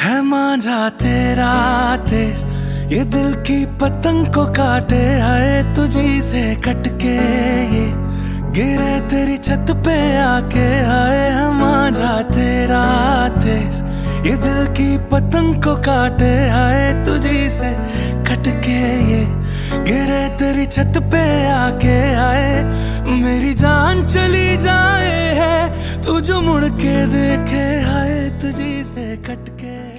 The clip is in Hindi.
है मांझा तेरा तेज, ये दिल की पतंग को काटे, हाय तुझी से कटके ये गिरे तेरी छत पे आके। हाय है मांझा तेरा तेज, ये दिल की पतंग को काटे, हाय तुझी से कटके ये गिरे तेरी छत पे आके। हाय मेरी जान चली जाए है तू जो मुड़ के देखे, हाय तुझी से कटके।